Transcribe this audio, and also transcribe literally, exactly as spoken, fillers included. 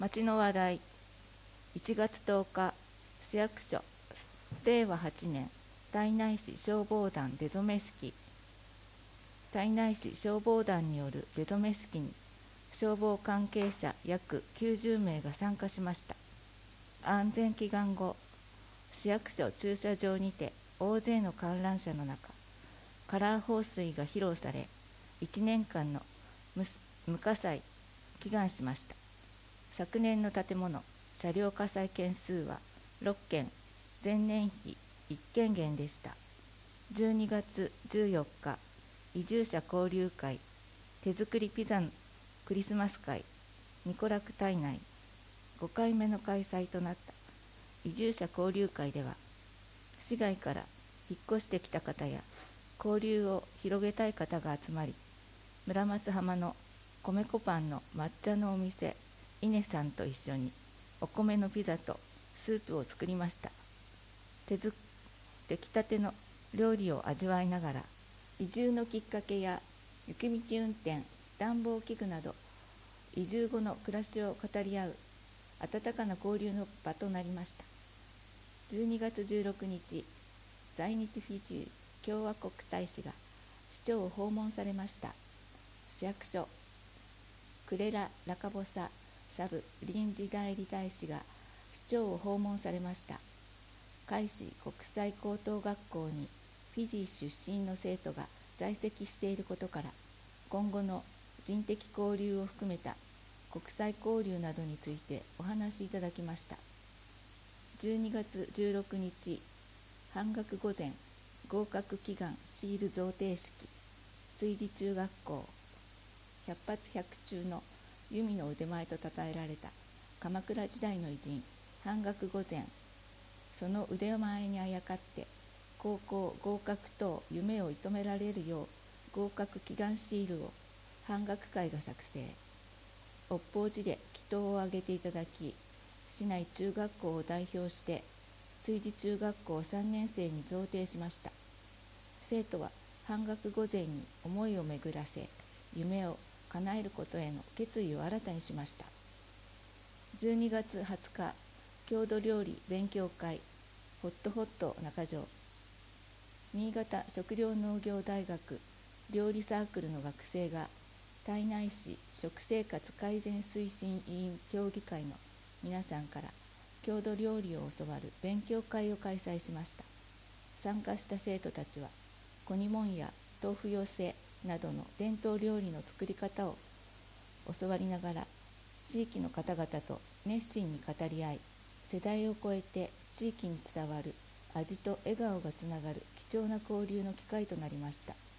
町の話題。いちがつとおか、市役所、れいわはちねん、胎内市消防団出初め式。胎内市消防団による出初め式に、消防関係者約きゅうじゅうめいが参加しました。安全祈願後、市役所駐車場にて大勢の観覧車の中、カラー放水が披露され、いちねんかんの無無火災祈願しました。昨年の建物、車両火災件数はろっけん、前年比いっけん減でした。じゅうにがつじゅうよっか、移住者交流会、手作りピザクリスマス会、ニコラク胎内、ごかいめの開催となった移住者交流会では、市外から引っ越してきた方や交流を広げたい方が集まり、村松浜の米粉パンの抹茶のお店イネさんと一緒にお米のピザとスープを作りました。手ず出来たての料理を味わいながら、移住のきっかけや雪道運転、暖房器具など移住後の暮らしを語り合う温かな交流の場となりました。じゅうにがつじゅうろくにち、在日フィジー共和国大使が市長を訪問されました。市役所、クレラ・ラカボササブ臨時代理大使が市長を訪問されました。海士国際高等学校にフィジー出身の生徒が在籍していることから、今後の人的交流を含めた国際交流などについてお話しいただきました。じゅうにがつじゅうろくにち、半額御前合格祈願シール贈呈式、追事中学校、百発百中の弓の腕前と称えられた鎌倉時代の偉人半額御前、その腕前にあやかって高校合格等夢を射止められるよう合格祈願シールを半額会が作成。北方寺で祈祷を挙げていただき、市内中学校を代表して追事中学校さんねんせいに贈呈しました。生徒は半額御前に思いを巡らせ、夢を叶えることへの決意を新たにしました。じゅうにがつはつか、郷土料理勉強会ホットホット中条、新潟食糧農業大学料理サークルの学生が胎内市食生活改善推進委員協議会の皆さんから郷土料理を教わる勉強会を開催しました。参加した生徒たちは小煮もんや豆腐寄せなどの伝統料理の作り方を教わりながら、地域の方々と熱心に語り合い、世代を超えて地域に伝わる味と笑顔がつながる貴重な交流の機会となりました。